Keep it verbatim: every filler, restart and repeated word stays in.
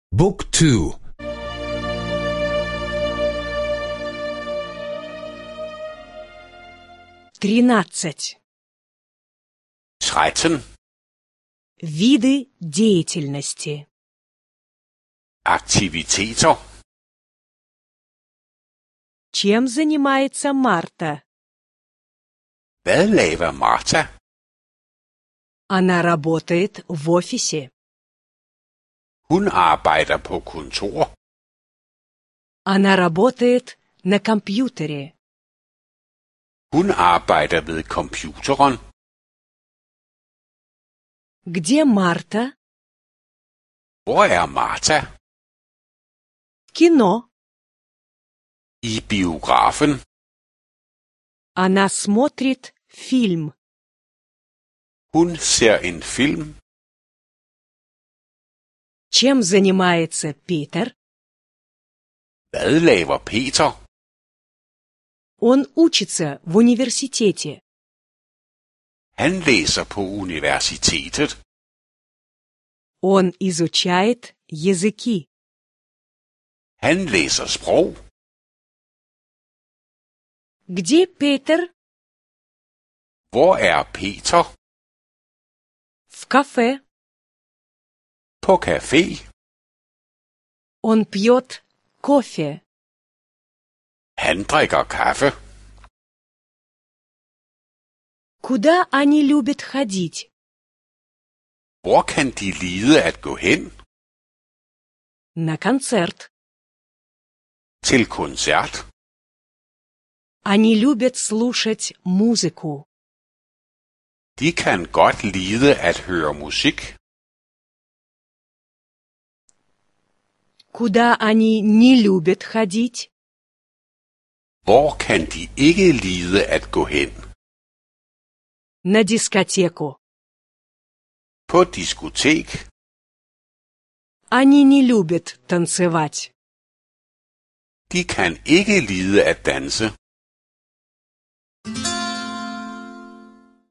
Book two. тринадцать. tretten. Виды деятельности. Aktiviteter. Чем занимается Марта? Hvad laver Martha? Она работает в офисе. Hun arbejder på kontor. Она работает на компьютере. Hun arbejder ved computeren. Где Марта? Hvor er Martha? В кино. I biografen. Она смотрит фильм. Hun ser en film. Чем занимается Питер? Hvad laver Peter? Он учится в университете. Han læser på universitetet. Он изучает языки. Han læser sprog. Где Питер? Hvor er Peter? В кафе. På café. Он пьет кофе. Han drikker kaffe. Куда они любят ходить? Hvor kan de lide at gå hen? На концерт. Til koncert. Они любят слушать музыку. De kan godt lide at høre musik. Куда они не любят ходить? Hvor kan de ikke lide at gå hen? На дискотеку. På diskotek. Они не любят танцевать. De kan ikke lide at danse.